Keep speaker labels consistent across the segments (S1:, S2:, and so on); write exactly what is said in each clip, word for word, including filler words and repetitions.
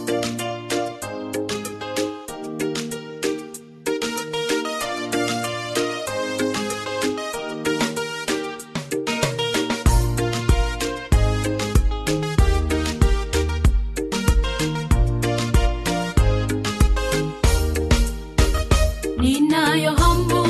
S1: Ninayo hamu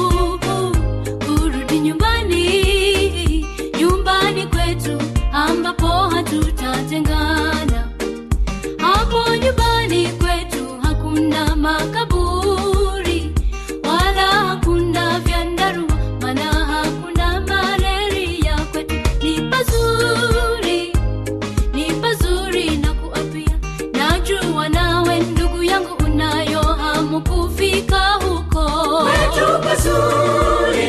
S1: kurudi nyumbani, nyumbani kwetu ambapo hatutatengana. Hapo nyumbani kwetu hakuna makaburi, wala hakuna vyandarua, maana hakuna malaria. Kwetu ni pazuri, ni pazuri na kuapia. Najua nawe ndugu yangu unayo hamu kufika huko. Kwetu pazuri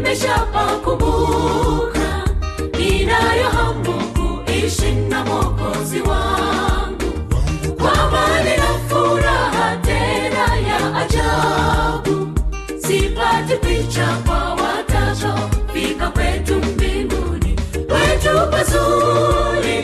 S1: nimeshapakumbuka, ninayo hamu kuishi na Mwokozi wangu, kwa amani na furaha tena ya ajabu. Sipati picha kwa watachofika kwetu mbinguni. Kwetu pazuri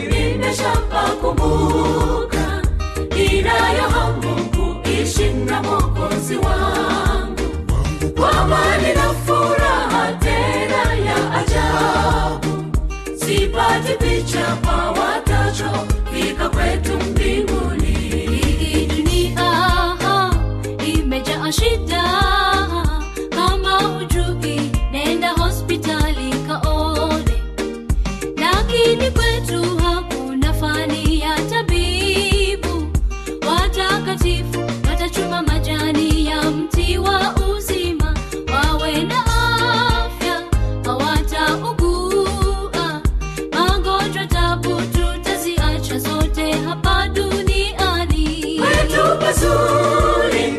S1: nimeshapakumbuka, ninayo hamu kuishi na Mwokozi wangu, kwa amani na furaha tena ya ajabu. Sipati picha kwa watachofika kwetu mbinguni. Hii dunia imejaa shida, kama hujui nenda hospitali kaone. Lakini kwetu hakuna fani ya tabibu, watakatifu watachuma majani ya mti wa uzima, wawe na afya hawataugua. Magonjwa tabu tutaziacha zote hapa duniani. Kwetu pazuri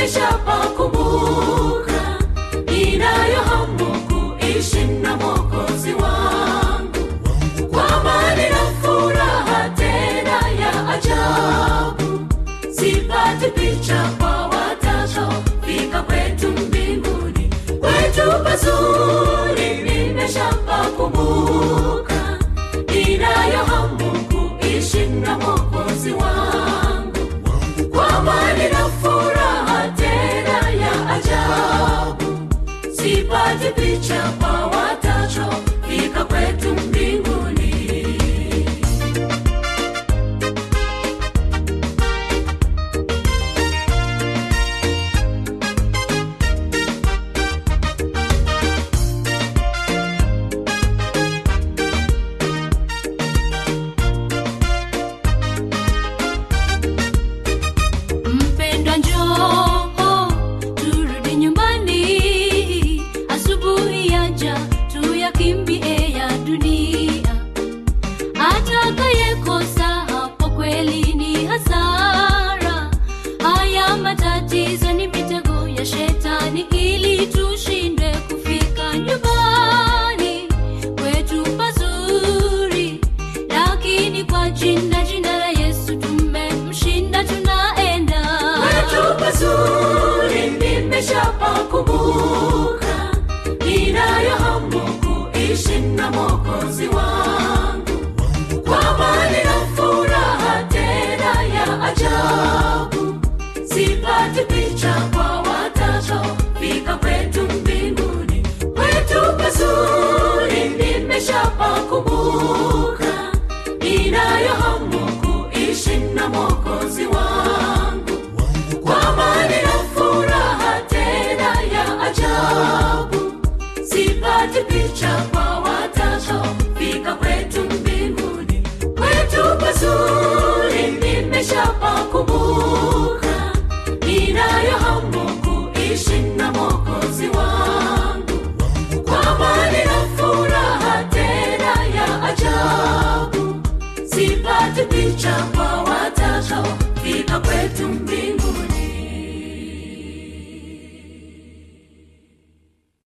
S1: nimeshapakumbuka, ninayo hamu kuishi na Mwokozi wangu, kwa amani na furaha tena ya ajabu. Sipati picha kwa watachofika kwetu mbinguni. Kwetu pazuri nimeshapakumbuka, ninayo hamu kuishi na Mwokozi wangu, kwa amani na furaha tena ya ajabu. Sipati picha kwa watachofika kwetu mbinguni. Mpendwa njoo turudi nyumbani, asubuhi yaja tuyakimbie ya dunia. Atakayekosa hapo kweli ni hasara. Haya matatizo ni mitego ya shetani ili tushinde kufika nyumbani kwetu pazuri. Lakini kwa jina jina la Yesu tumemshinda, tunaenda. Kwetu pazuri nimeshapakumbuka, ninayo hamu kuishi na Mwokozi wangu, kwa amani na furaha tena ya ajabu. Sipati picha kwa watachofika kwetu mbinguni. Kwetu pazuri nimeshapakumbuka, ninayo hamu kuishi na Mwokozi wangu,